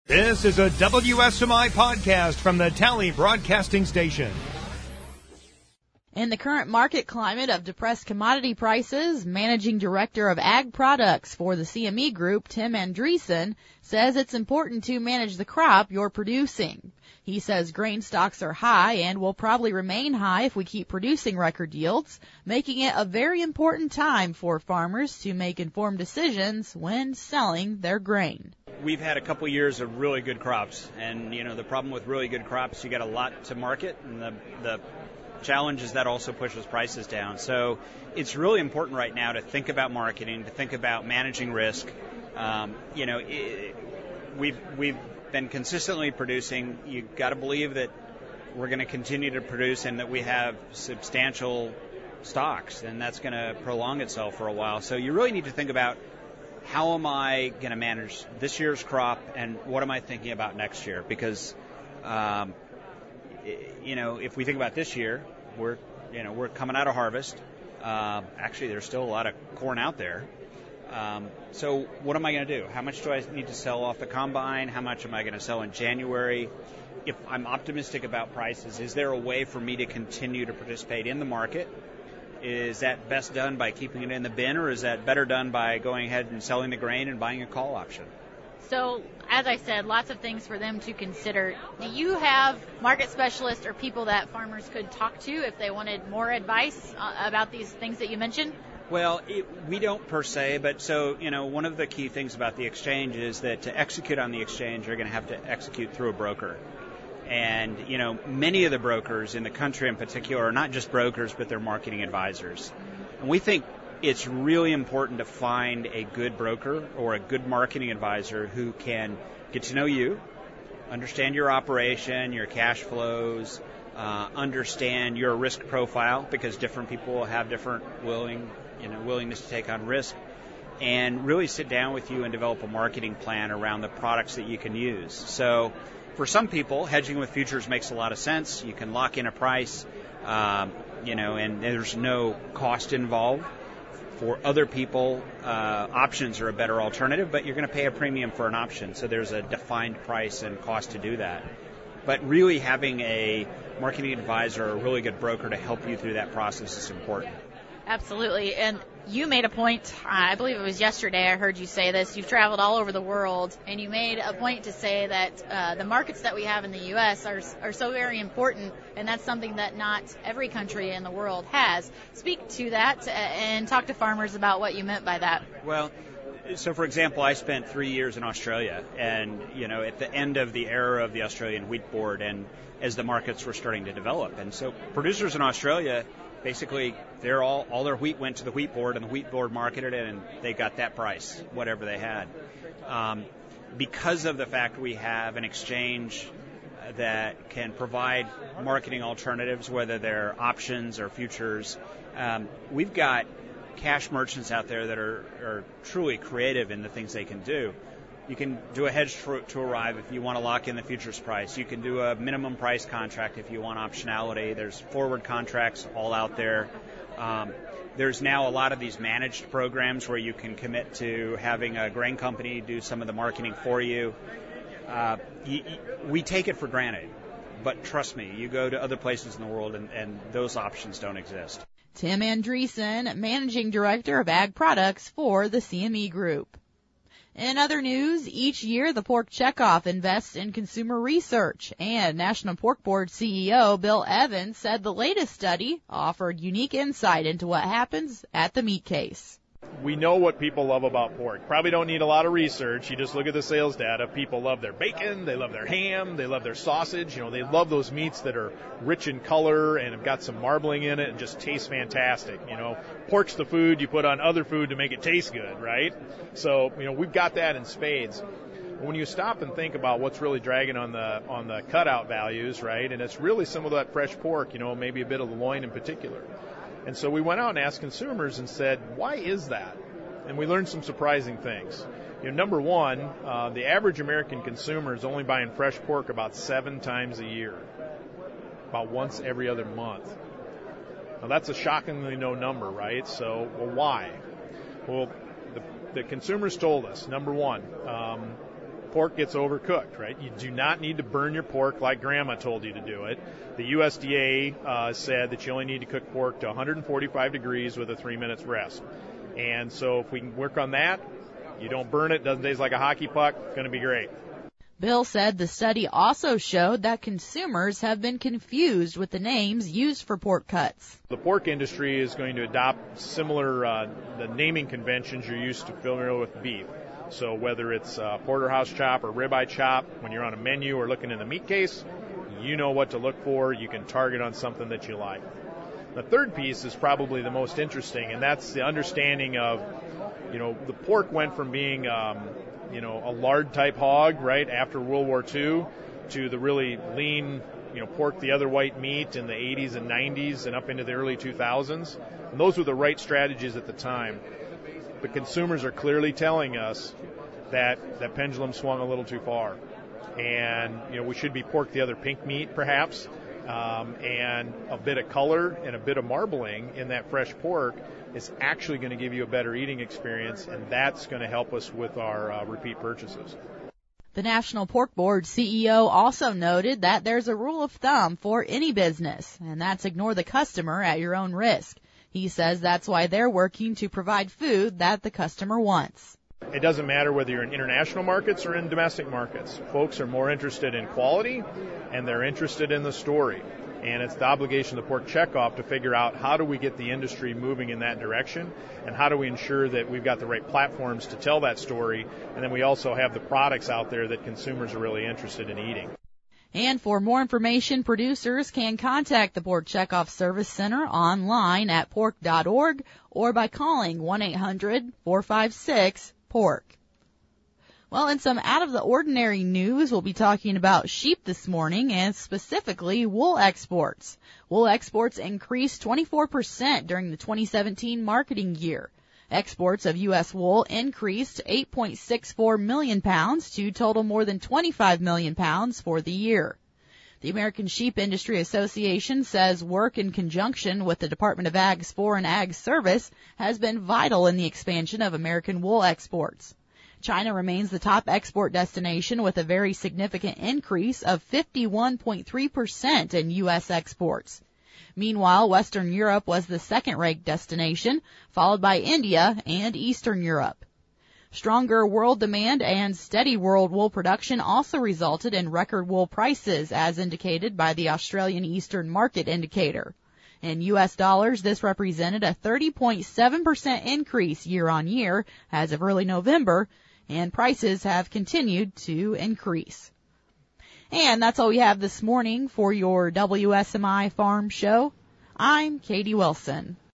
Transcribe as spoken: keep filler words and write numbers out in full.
This is a W S M I podcast from the Tally Broadcasting Station. In the current market climate of depressed commodity prices, Managing Director of Ag Products for the C M E Group, Tim Andreessen, says it's important to manage the crop you're producing. He says grain stocks are high and will probably remain high if we keep producing record yields, making it a very important time for farmers to make informed decisions when selling their grain. We've had a couple years of really good crops, and you know the problem with really good crops, you get a lot to market, and the the challenge is that also pushes prices down. So it's really important right now to think about marketing, to think about managing risk. Um, you know, it, we've we've been consistently producing. You've got to believe that we're going to continue to produce and that we have substantial stocks, and that's going to prolong itself for a while. So you really need to think about, how am I going to manage this year's crop, and what am I thinking about next year? Because, um, you know, if we think about this year, we're, you know, we're coming out of harvest. Uh, actually, there's still a lot of corn out there. Um, so what am I going to do? How much do I need to sell off the combine? How much am I going to sell in January? If I'm optimistic about prices, is there a way for me to continue to participate in the market? Is that best done by keeping it in the bin, or is that better done by going ahead and selling the grain and buying a call option? So, as I said, lots of things for them to consider. Do you have market specialists or people that farmers could talk to if they wanted more advice uh, about these things that you mentioned? Well, it, we don't per se, but so, you know, one of the key things about the exchange is that to execute on the exchange, you're going to have to execute through a broker. And, you know, many of the brokers in the country in particular are not just brokers, but they're marketing advisors. And we think it's really important to find a good broker or a good marketing advisor who can get to know you, understand your operation, your cash flows, uh, understand your risk profile, because different people will have different willing, you know, willingness to take on risk, and really sit down with you and develop a marketing plan around the products that you can use. So for some people, hedging with futures makes a lot of sense. You can lock in a price, um, you know, and there's no cost involved. For other people, uh, options are a better alternative, but you're going to pay a premium for an option. So there's a defined price and cost to do that. But really having a marketing advisor or a really good broker to help you through that process is important. Absolutely. And you made a point, I believe it was yesterday I heard you say this, you've traveled all over the world, and you made a point to say that uh, the markets that we have in the U S are are so very important, and that's something that not every country in the world has. Speak to that and talk to farmers about what you meant by that. Well, so for example, I spent three years in Australia, and, you know, at the end of the era of the Australian Wheat Board, and as the markets were starting to develop. And so producers in Australia, basically, they're all, all their wheat went to the Wheat Board, and the Wheat Board marketed it, and they got that price, whatever they had. Um, because of the fact we have an exchange that can provide marketing alternatives, whether they're options or futures, um, we've got cash merchants out there that are, are truly creative in the things they can do. You can do a hedge to, to arrive if you want to lock in the futures price. You can do a minimum price contract if you want optionality. There's forward contracts all out there. Um, there's now a lot of these managed programs where you can commit to having a grain company do some of the marketing for you. Uh, y- y- we take it for granted, but trust me, you go to other places in the world and, and those options don't exist. Tim Andreessen, Managing Director of Ag Products for the C M E Group. In other news, each year the Pork Checkoff invests in consumer research, and National Pork Board C E O Bill Evans said the latest study offered unique insight into what happens at the meat case. We know what people love about pork. Probably don't need a lot of research. You just look at the sales data. People love their bacon, they love their ham, they love their sausage. You know, they love those meats that are rich in color and have got some marbling in it and just taste fantastic. You know, pork's the food you put on other food to make it taste good, right? So, you know, we've got that in spades. When you stop and think about what's really dragging on the on the cutout values, right, and it's really some of that fresh pork, you know, maybe a bit of the loin in particular. And so we went out and asked consumers and said, why is that? And we learned some surprising things. You know, number one, uh, the average American consumer is only buying fresh pork about seven times a year, about once every other month. Now, that's a shockingly low number, right? So, well, why? Well, the, the consumers told us, number one, um, pork gets overcooked, right? You do not need to burn your pork like Grandma told you to do it. The U S D A uh, said that you only need to cook pork to one hundred forty-five degrees with a three minutes rest. And so if we can work on that, you don't burn it, doesn't taste like a hockey puck, it's going to be great. Bill said the study also showed that consumers have been confused with the names used for pork cuts. The pork industry is going to adopt similar uh, the naming conventions you're used to familiar with beef. So whether it's uh, porterhouse chop or ribeye chop, when you're on a menu or looking in the meat case, you know what to look for. You can target on something that you like. The third piece is probably the most interesting, and that's the understanding of, you know, the pork went from being, um, you know, a lard type hog, right, after World War Two, to the really lean, you know, pork, the other white meat in the eighties and nineties and up into the early two thousands. And those were the right strategies at the time. But consumers are clearly telling us that that pendulum swung a little too far. And, you know, we should be pork the other pink meat, perhaps, um, and a bit of color and a bit of marbling in that fresh pork is actually going to give you a better eating experience, and that's going to help us with our uh, repeat purchases. The National Pork Board C E O also noted that there's a rule of thumb for any business, and that's ignore the customer at your own risk. He says that's why they're working to provide food that the customer wants. It doesn't matter whether you're in international markets or in domestic markets. Folks are more interested in quality, and they're interested in the story. And it's the obligation of the Pork Checkoff to figure out how do we get the industry moving in that direction, and how do we ensure that we've got the right platforms to tell that story, and then we also have the products out there that consumers are really interested in eating. And for more information, producers can contact the Pork Checkoff Service Center online at pork dot org or by calling one eight hundred four five six pork. Well, in some out-of-the-ordinary news, we'll be talking about sheep this morning, and specifically wool exports. Wool exports increased twenty-four percent during the twenty seventeen marketing year. Exports of U S wool increased eight point six four million pounds to total more than twenty-five million pounds for the year. The American Sheep Industry Association says work in conjunction with the Department of Ag's Foreign Ag Service has been vital in the expansion of American wool exports. China remains the top export destination with a very significant increase of fifty-one point three percent in U S exports. Meanwhile, Western Europe was the second-ranked destination, followed by India and Eastern Europe. Stronger world demand and steady world wool production also resulted in record wool prices, as indicated by the Australian Eastern Market Indicator. In U S dollars, this represented a thirty point seven percent increase year-on-year as of early November, and prices have continued to increase. And that's all we have this morning for your W S M I Farm Show. I'm Katie Wilson.